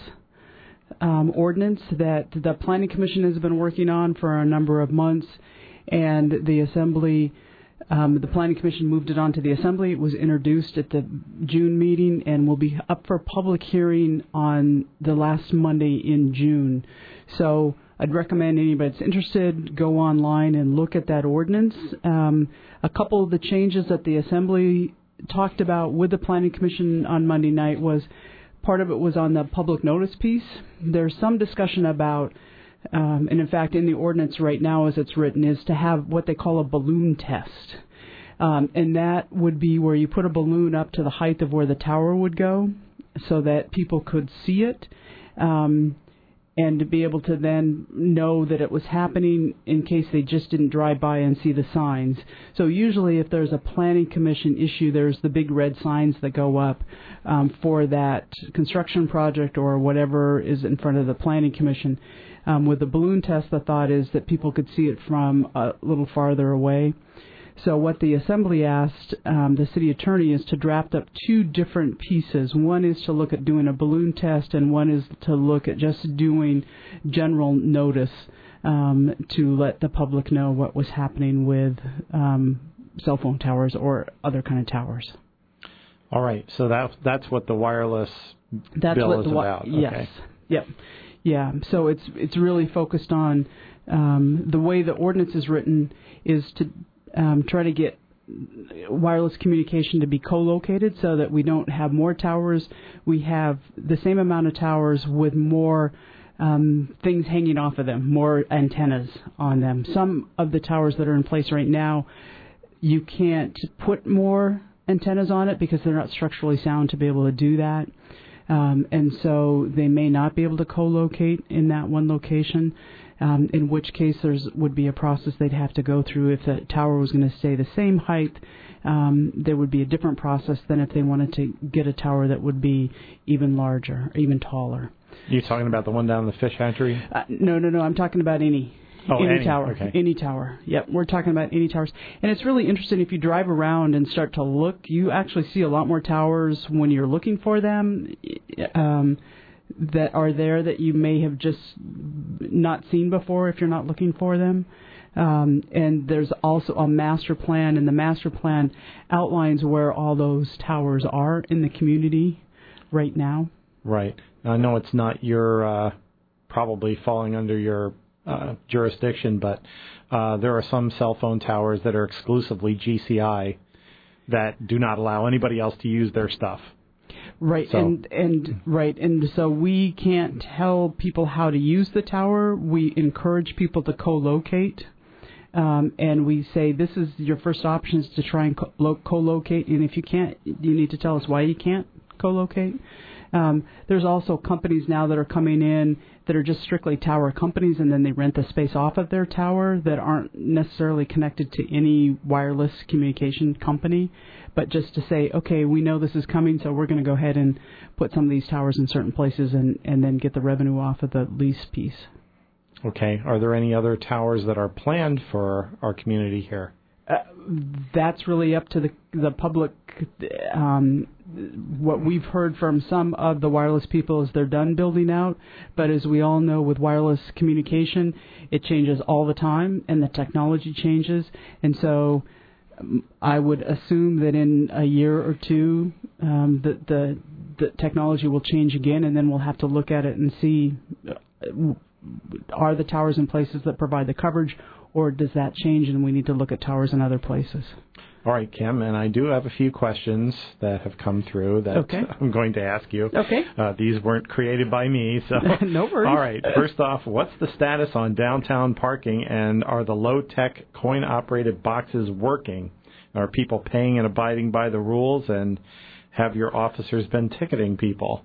um, ordinance that the Planning Commission has been working on for a number of months, and the Assembly... Um, the Planning Commission moved it on to the Assembly. It was introduced at the June meeting and will be up for public hearing on the last Monday in June. So I'd recommend anybody that's interested go online and look at that ordinance. Um, a couple of the changes that the Assembly talked about with the Planning Commission on Monday night was part of it was on the public notice piece. There's some discussion about Um, and in fact, in the ordinance right now as it's written, is to have what they call a balloon test. Um, and that would be where you put a balloon up to the height of where the tower would go so that people could see it um, and to be able to then know that it was happening in case they just didn't drive by and see the signs. So usually if there's a Planning Commission issue, there's the big red signs that go up um, for that construction project or whatever is in front of the Planning Commission. Um, with the balloon test, the thought is that people could see it from a little farther away. So what the Assembly asked um, the city attorney is to draft up two different pieces. One is to look at doing a balloon test, and one is to look at just doing general notice um, to let the public know what was happening with um, cell phone towers or other kind of towers. All right, so that that's what the wireless that's bill what is the, about. Yes. Okay. Yep. Yeah. So it's it's really focused on um, the way the ordinance is written is to um, try to get wireless communication to be co-located so that we don't have more towers. We have the same amount of towers with more um, things hanging off of them, more antennas on them. Some of the towers that are in place right now, you can't put more antennas on it because they're not structurally sound to be able to do that. Um, and so they may not be able to co-locate in that one location. Um, in which case there would be a process they'd have to go through. If the tower was going to stay the same height, um, there would be a different process than if they wanted to get a tower that would be even larger, even taller. You're talking about the one down in the fish hatchery? Uh, no, no, no. I'm talking about any. Oh, any, any tower. Okay. Any tower. Yep, we're talking about any towers. And it's really interesting if you drive around and start to look, you actually see a lot more towers when you're looking for them. Um that are there that you may have just not seen before if you're not looking for them. Um, and there's also a master plan, and the master plan outlines where all those towers are in the community right now. Right. I know it's not your, uh, probably falling under your uh, jurisdiction, but uh, there are some cell phone towers that are exclusively G C I that do not allow anybody else to use their stuff. Right, so. and and right, and so we can't tell people how to use the tower. We encourage people to co-locate, um, and we say this is your first option is to try and co- co-locate. And if you can't, you need to tell us why you can't co-locate. Um, there's also companies now that are coming in that are just strictly tower companies, and then they rent the space off of their tower that aren't necessarily connected to any wireless communication company, but just to say, okay, we know this is coming, so we're going to go ahead and put some of these towers in certain places and, and then get the revenue off of the lease piece. Okay. Are there any other towers that are planned for our community here? Uh, that's really up to the the public. Um, what we've heard from some of the wireless people is they're done building out, but as we all know, with wireless communication, it changes all the time, and the technology changes, and so um, I would assume that in a year or two, um, the, the the technology will change again, and then we'll have to look at it and see uh, are the towers in places that provide the coverage, or does that change and we need to look at towers in other places? All right, Kim, and I do have a few questions that have come through that okay. I'm going to ask you. Okay. Uh, these weren't created by me, so. No worries. All right, first off, what's the status on downtown parking, and are the low-tech coin-operated boxes working? Are people paying and abiding by the rules, and have your officers been ticketing people?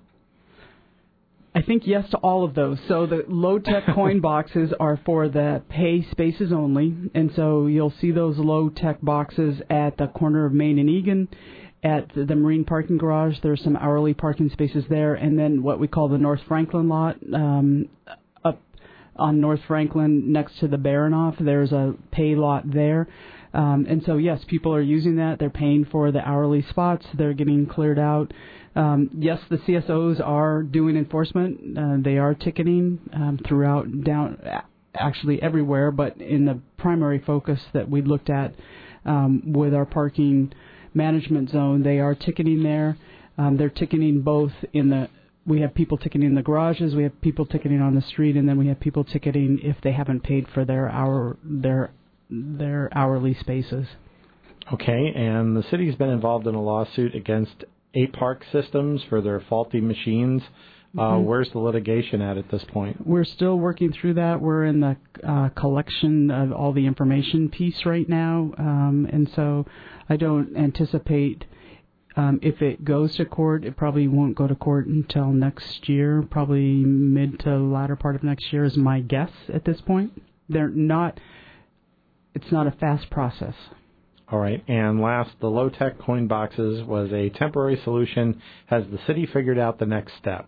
I think yes to all of those. So the low-tech coin boxes are for the pay spaces only, and so you'll see those low-tech boxes at the corner of Main and Egan. At the Marine Parking Garage, there's some hourly parking spaces there, and then what we call the North Franklin lot, um, up on North Franklin next to the Baranoff, there's a pay lot there. Um, and so, yes, people are using that. They're paying for the hourly spots. They're getting cleared out. Um, yes, the C S Os are doing enforcement. Uh, they are ticketing um, throughout, down, actually everywhere, but in the primary focus that we looked at um, with our parking management zone, they are ticketing there. Um, they're ticketing both in the, we have people ticketing in the garages, we have people ticketing on the street, and then we have people ticketing if they haven't paid for their hour, their their hourly spaces. Okay, and the city's been involved in a lawsuit against A-Park Systems for their faulty machines. Uh, mm-hmm. Where's the litigation at at this point? We're still working through that. We're in the uh, collection of all the information piece right now, um, and so I don't anticipate um, if it goes to court, it probably won't go to court until next year, probably mid to latter part of next year is my guess at this point. They're not... It's not a fast process. All right. And last, the low-tech coin boxes was a temporary solution. Has the city figured out the next step?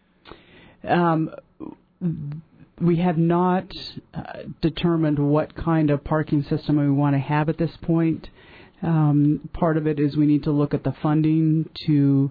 Um, we have not uh, determined what kind of parking system we want to have at this point. Um, part of it is we need to look at the funding to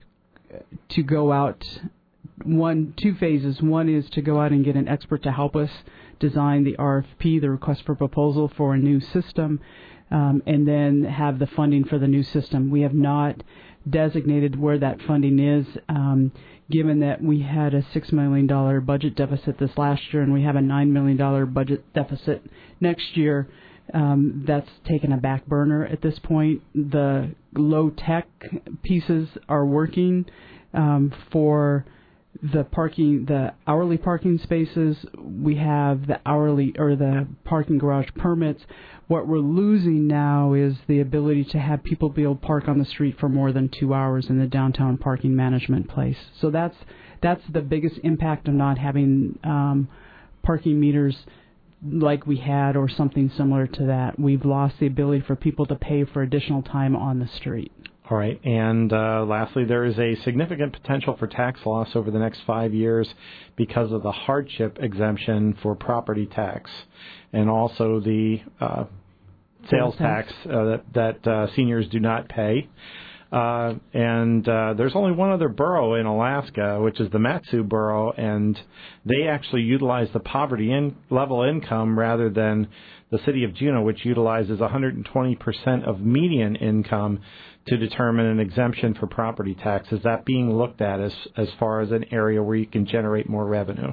to go out. One, two phases. One is to go out and get an expert to help us design the R F P, the request for proposal for a new system, um, and then have the funding for the new system. We have not designated where that funding is, um, given that we had a six million dollars budget deficit this last year and we have a nine million dollars budget deficit next year. Um, that's taken a back burner at this point. The low-tech pieces are working um, for the parking, the hourly parking spaces. We have the hourly or the parking garage permits. What we're losing now is the ability to have people be able to park on the street for more than two hours in the downtown parking management place. So that's that's the biggest impact of not having um, parking meters like we had or something similar to that. We've lost the ability for people to pay for additional time on the street. All right. And uh, lastly, there is a significant potential for tax loss over the next five years because of the hardship exemption for property tax and also the uh, sales tax uh, that, that uh, seniors do not pay. Uh, and uh, there's only one other borough in Alaska, which is the Matsu borough, and they actually utilize the poverty in, level income rather than the city of Juneau, which utilizes one hundred twenty percent of median income to determine an exemption for property tax. Is that being looked at as as far as an area where you can generate more revenue?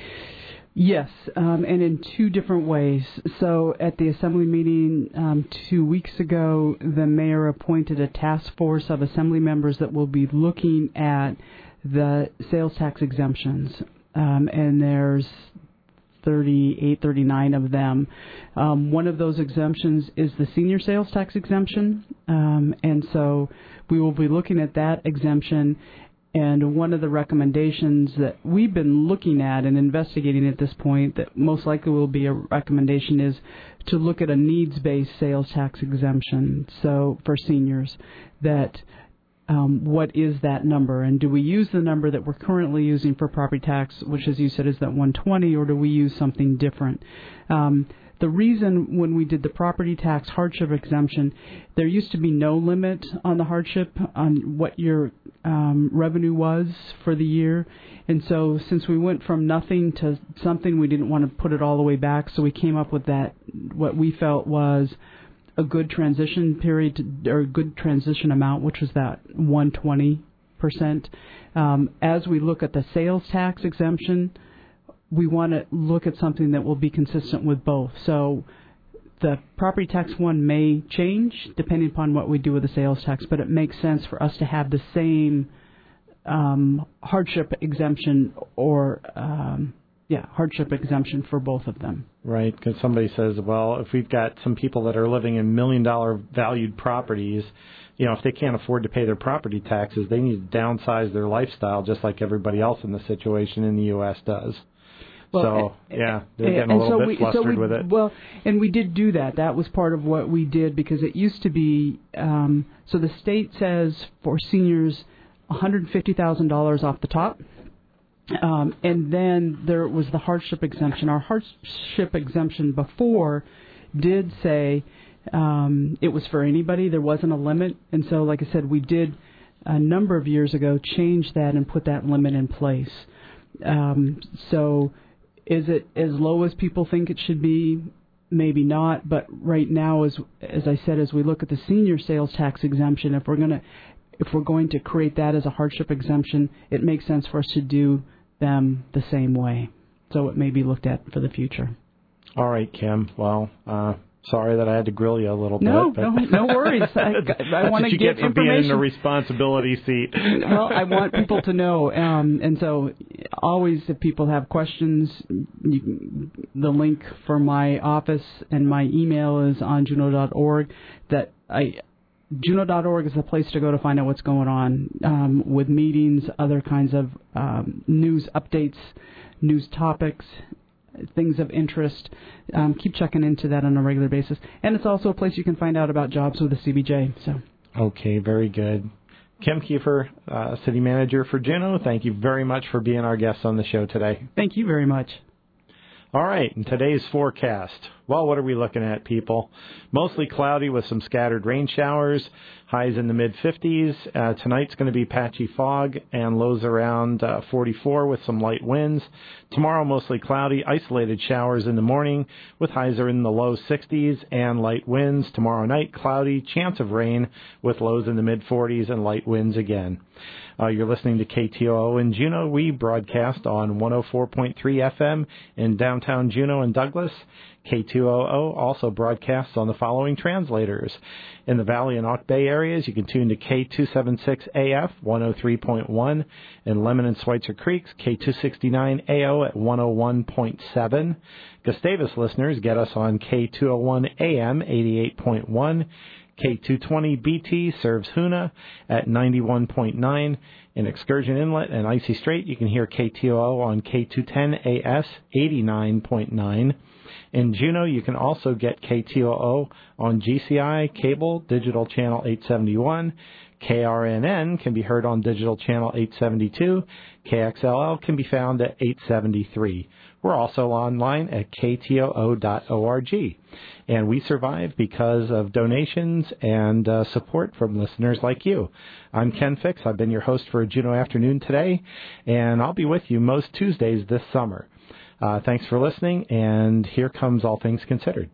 Yes, um, and in two different ways. So at the Assembly meeting um, two weeks ago, the mayor appointed a task force of Assembly members that will be looking at the sales tax exemptions. Um, and there's thirty-eight, thirty-nine of them. Um, one of those exemptions is the senior sales tax exemption. Um, and so we will be looking at that exemption. And one of the recommendations that we've been looking at and investigating at this point that most likely will be a recommendation is to look at a needs-based sales tax exemption. So for seniors, that um, what is that number? And do we use the number that we're currently using for property tax, which as you said is that one hundred twenty, or do we use something different? Um, The reason when we did the property tax hardship exemption, there used to be no limit on the hardship on what your um, revenue was for the year. And so since we went from nothing to something, we didn't want to put it all the way back. So we came up with that, what we felt was a good transition period to, or a good transition amount, which was that one hundred twenty percent. Um, as we look at the sales tax exemption, we want to look at something that will be consistent with both. So the property tax one may change depending upon what we do with the sales tax, but it makes sense for us to have the same um, hardship exemption or, um, yeah, hardship exemption for both of them. Right, because somebody says, well, if we've got some people that are living in million-dollar valued properties, you know, if they can't afford to pay their property taxes, they need to downsize their lifestyle just like everybody else in the situation in the U S does. Well, so, yeah, they're getting a little so bit we, flustered so we, with it. Well, and we did do that. That was part of what we did because it used to be, um, so the state says for seniors one hundred fifty thousand dollars off the top. Um, and then there was the hardship exemption. Our hardship exemption before did say um, it was for anybody. There wasn't a limit. And so, like I said, we did a number of years ago change that and put that limit in place. Um, so... Is it as low as people think it should be? Maybe not. But right now, as as I said, as we look at the senior sales tax exemption, if we're gonna if we're going to create that as a hardship exemption, it makes sense for us to do them the same way. So it may be looked at for the future. All right, Kim. Well, uh, sorry that I had to grill you a little no, bit. No, no worries. I, I want to you give get for information. being in the responsibility seat. Well, I want people to know, um, and so always if people have questions, you, the link for my office and my email is on juneau dot org. That I. juneau dot org is the place to go to find out what's going on um, with meetings, other kinds of um, news updates, news topics, things of interest. Um, keep checking into that on a regular basis. And it's also a place you can find out about jobs with the C B J. So. Okay, very good. Kim Kiefer, uh, City Manager for Juneau, thank you very much for being our guest on the show today. Thank you very much. All right, and today's forecast. Well, what are we looking at, people? Mostly cloudy with some scattered rain showers. Highs in the mid-fifties. Uh, tonight's going to be patchy fog and lows around uh, forty-four with some light winds. Tomorrow, mostly cloudy, isolated showers in the morning with highs are in the low sixties and light winds. Tomorrow night, cloudy, chance of rain with lows in the mid-forties and light winds again. Uh, you're listening to K T O O in Juneau. We broadcast on one oh four point three F M in downtown Juneau and Douglas. K T O O also broadcasts on the following translators. In the Valley and Auk Bay areas, you can tune to K two seventy-six A F one oh three point one. In Lemon and Schweitzer Creeks, K two sixty-nine A O at one oh one point seven. Gustavus listeners get us on K two oh one A M eighty-eight point one. K two twenty B T serves Hoona at ninety-one point nine. In Excursion Inlet and Icy Strait, you can hear K T O O on K two ten A S eighty-nine point nine. In Juneau, you can also get K T O O on G C I cable, digital channel eight seventy-one. K R N N can be heard on digital channel eight seventy-two. K X L L can be found at eight seventy-three. We're also online at K T O O dot org. And we survive because of donations and uh, support from listeners like you. I'm Ken Fix. I've been your host for a Juneau Afternoon today, and I'll be with you most Tuesdays this summer. Uh, thanks for listening, and here comes All Things Considered.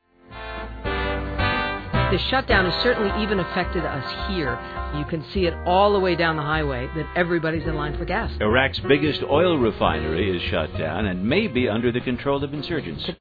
The shutdown has certainly even affected us here. You can see it all the way down the highway that everybody's in line for gas. Iraq's biggest oil refinery is shut down and may be under the control of insurgents.